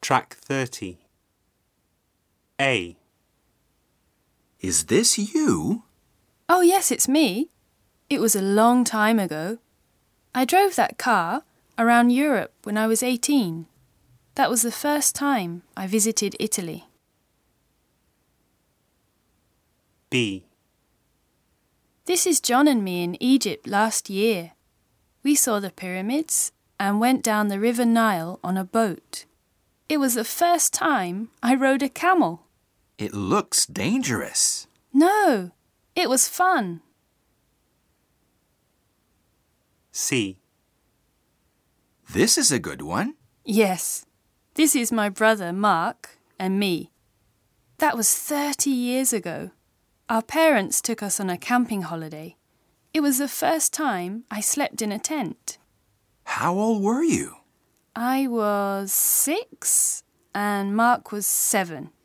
Track 30. A. Is this you? Oh, yes, it's me. It was a long time ago. I drove that car around Europe when I was 18. That was the first time I visited Italy. B. This is John and me in Egypt last year. We saw the pyramids and went down the River Nile on a boat. It was the first time I rode a camel. It looks dangerous. No, it was fun. C. This is a good one. Yes, this is my brother Mark and me. That was 30 years ago. Our parents took us on a camping holiday. It was the first time I slept in a tent. How old were you? I was 6 and Mark was 7.